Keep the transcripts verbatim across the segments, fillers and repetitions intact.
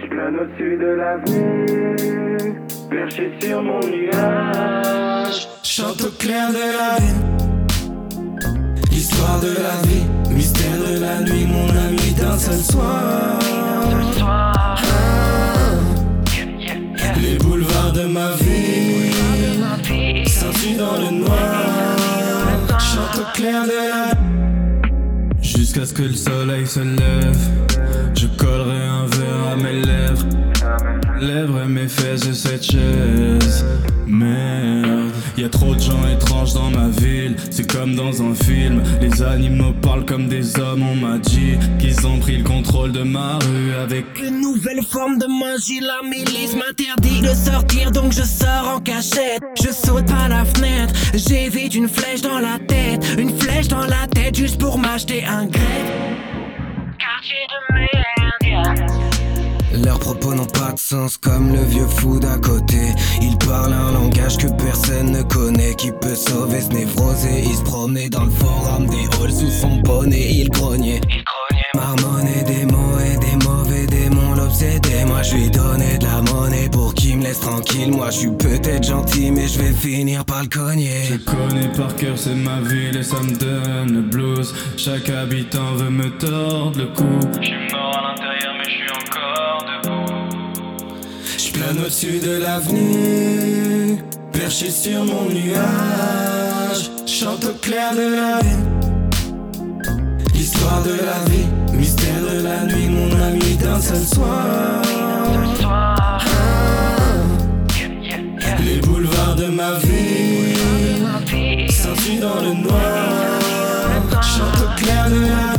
Je plane au-dessus de l'avenue, perché sur mon nuage. Chante au clair de la lune, histoire de la vie, mystère de la nuit, mon ami d'un seul soir. Ah, les boulevards de ma vie, s'enfuient dans le noir. Chante au clair de la lune, jusqu'à ce que le soleil se lève. Je collerai un verre à mes lèvres, lèvres et mes fesses de cette chaise. Merde, y'a trop de gens étranges dans ma ville, c'est comme dans un film. Les animaux parlent comme des hommes, on m'a dit qu'ils ont pris le contrôle de ma rue avec une nouvelle forme de magie. La milice m'interdit de sortir, donc je sors en cachette. Je saute par la fenêtre, j'évite une flèche dans la tête. Une flèche dans la tête juste pour m'acheter un grec. Quartier de merde. Leurs propos n'ont pas de sens comme le vieux fou d'à côté. Ils parlent un langage que personne ne connaît. Qui peut sauver ce névrosé? Il se promenait dans le forum des halls sous son bonnet. Il grognait, il grognait, marmonnait des mots et des mauvais démons l'obsédaient. Moi je lui donnais de la monnaie pour qu'il me laisse tranquille. Moi je suis peut-être gentil mais je vais finir par le cogner. Je connais par cœur, c'est ma ville et ça me donne le blues. Chaque habitant veut me tordre le cou. Je suis mort à l'intérieur mais je suis encore debout. Je plane au-dessus de l'avenue, perché sur mon nuage. Chante au clair de la lune, histoire de la vie, mystère de la nuit, mon ami d'un seul soir. Ah, les boulevards de ma vie, s'enfuient dans le noir. Chante au clair de la lune.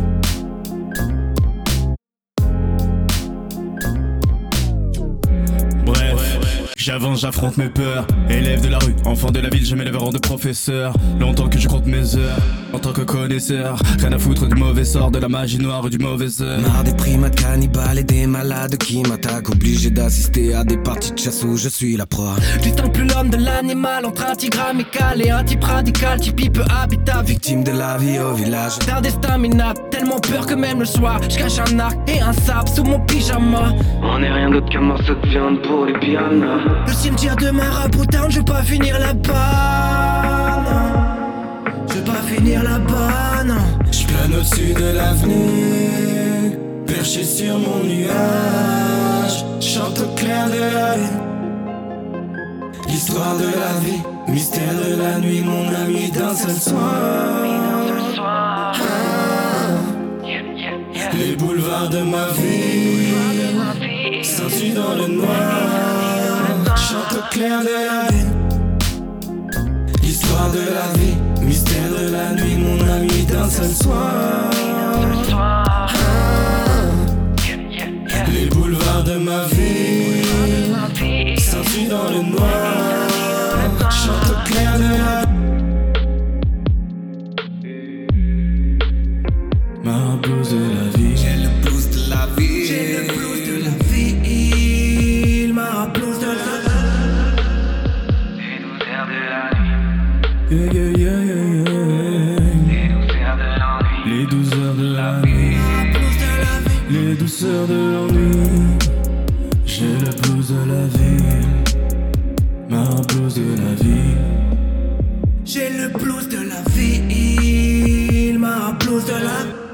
J'avance, j'affronte mes peurs. Élève de la rue, enfant de la ville, je m'élève au rang de professeur. Longtemps que je compte mes heures, en tant que connaisseur. Rien à foutre du mauvais sort, de la magie noire ou du mauvais heure. Marre des primates cannibales et des malades qui m'attaquent. Obligé d'assister à des parties de chasse où je suis la proie. Distingue plus l'homme de l'animal entre un tigre amical et un type radical. Type peu habitable, victime de la vie au village. D'un destin minable, tellement peur que même le soir je cache un arc et un sabre sous mon pyjama. On est rien d'autre qu'un morceau de viande pour les pianos. Le cimetière de Maraboutin, je vais pas finir là-bas, non. Je vais pas finir là-bas, non. Je plane au-dessus de l'avenue, perché sur mon nuage. Chante au clair de la lune, l'histoire de la vie, mystère de la nuit, mon ami d'un seul soir. Ah, les boulevards de ma vie, s'enfuient dans le noir. Chante au clair de la lune, l'histoire de la vie, mystère de la nuit, mon ami d'un seul soir. Ah, les boulevards de ma vie, s'enfuient dans le noir. Chante au clair de la lune, ma blouse de la vie. J'ai le blues de la vie. J'ai le blues de la vie. Ma blouse de la vie. Yeah, yeah, yeah, yeah, yeah. Les douceurs de la nuit, les douceurs de l'ennui. J'ai le blues de la vie, ma blouse de la vie. J'ai le blues de la vie, ma blouse de la vie.